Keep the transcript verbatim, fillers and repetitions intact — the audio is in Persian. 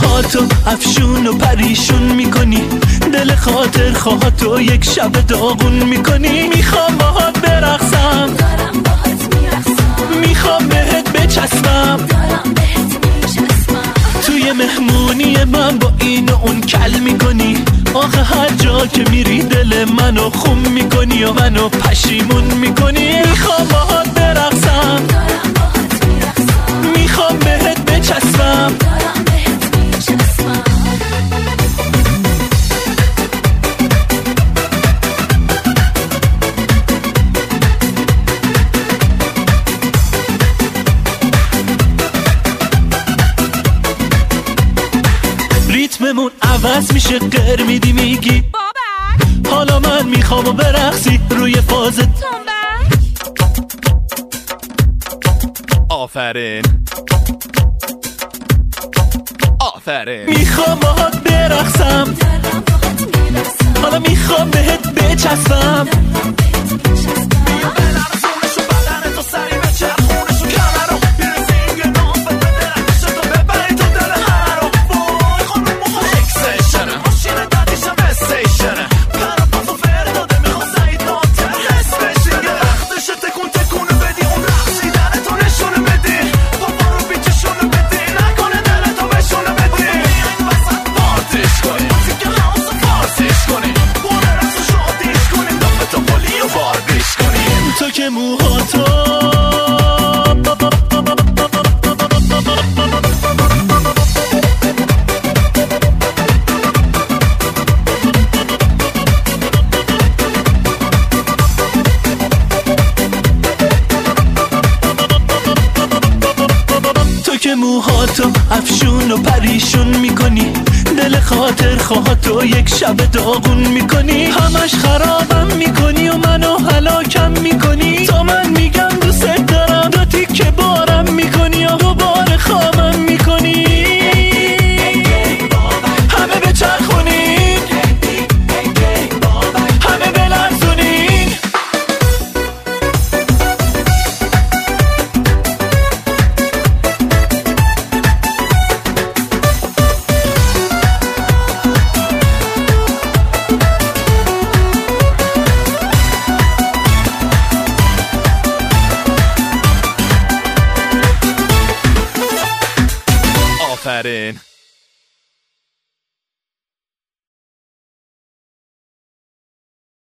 موهاتو افشون و پریشون میکنی، دل خاطر خواهاتو یک شب داغون میکنی. میخوام باهات برقصم، دارم باهات میرقصم، میخوام بهت بچسبم، دارم بهت میچسبم. توی مهمونی من با این و اون کل میکنی، آخه هر جا که میری دل منو خون میکنی و منو پشیمون میکنی. میخوام باهات برقصم، دارم باهات میرقصم، میخوام بهت بچسبم، دارم بهت میچسبم. ریتممون عوض میشه، غیر میدی میگی بابا حالا من میخوام و برقصی روی فازت. تنبه آفرین آفرین. میخوام باهات برقصم، دارم باهات میرقصم، حالا میخوام بهت بچسبم. دارم بهت میچسبم. تو که موهاتو تو که موهاتو افشون و پریشون میکنی، دل خاطر خواهاتو یک شب داغون میکنی. همش خرابم میکنی و منو هلاکم میکنی. تا من میگم دوست دارم، دو تیکه بارم میکنی و دوباره خامم میکنی. همه بچرخونین، همه بلرزونین. آفرین